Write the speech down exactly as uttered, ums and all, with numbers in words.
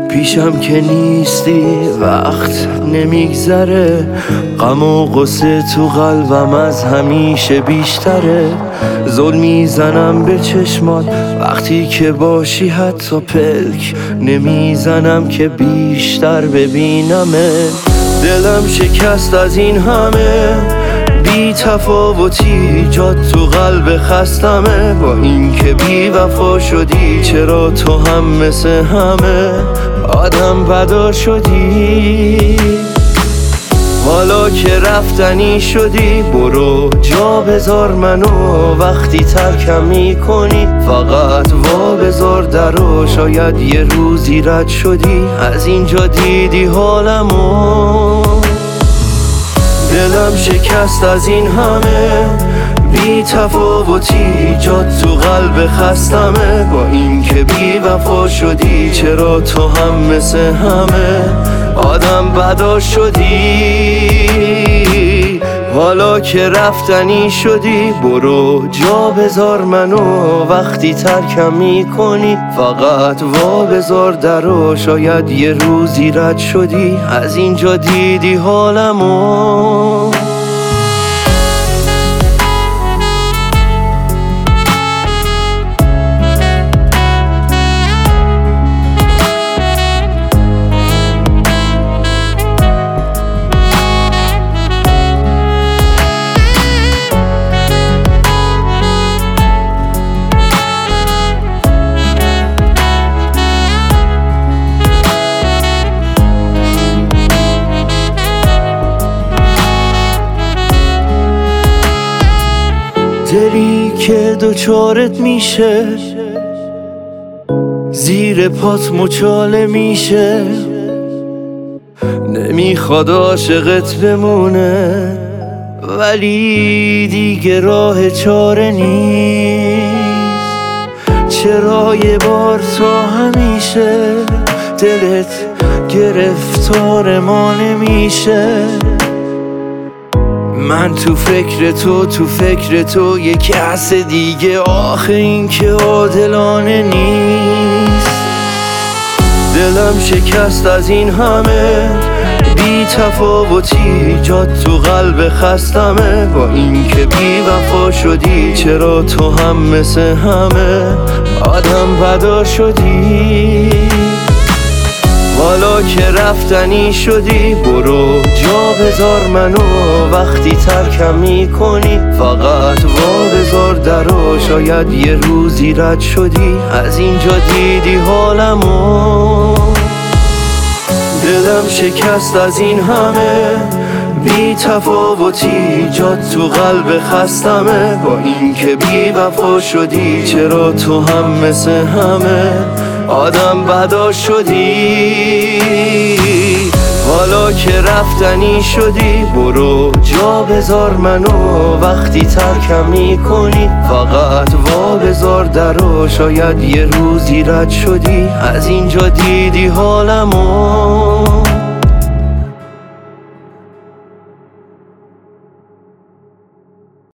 پیشم که نیستی وقت نمیگذره، غم و غصه تو قلبم از همیشه بیشتره. زل میزنم به چشمات وقتی که باشی، حتی پلک نمیزنم که بیشتر ببینمه. دلم شکست از این همه بی تفاوتی، جات تو قلب خستمه. با این که بی وفا شدی، چرا تو هم مثل همه آدم بدا شدی؟ حالا که رفتنی شدی، برو جا بذار منو. وقتی ترکم میکنی فقط وا بذار درو. شاید یه روزی رد شدی، از اینجا دیدی حالمو. دلم شکست از این همه بی تفاوتی، جات تو قلب خستمه. با این که بی وفا شدی، چرا تو هم مثل همه آدم بدا شدی؟ حالا که رفتنی شدی، برو جا بذار منو. وقتی ترکم میکنی فقط وا بذار درو. شاید یه روزی رد شدی، از اینجا دیدی حالمو. دلی که دوچارت میشه، زیر پات مچاله میشه. نمیخواد عاشقت بمونه، ولی دیگه راه چاره نیست. چرا یه بار تا همیشه دلت گرفتار ما نمیشه؟ من تو فکر تو تو فکر تو یه کس دیگه، آخه این که عادلانه نیست. دلم شکست از این همه بی تفاوتی، جات تو قلب خستمه. با این که بی وفا شدی، چرا تو هم مثل همه آدم بدا شدی؟ حالا که رفتنی شدی، برو جا بذار منو. وقتی ترکم میکنی فقط وا بذار درو. شاید یه روزی رد شدی، از اینجا دیدی حالمو. دلم شکست از این همه بی تفاوتی، جات تو قلب خستمه. با این که بی وفا شدی، چرا تو هم مثل همه آدم بدا شدی؟ حالا که رفتنی شدی، برو جا بذار منو. وقتی ترکم میکنی فقط وا بذار درو. شاید یه روزی رد شدی، از اینجا دیدی حالمو.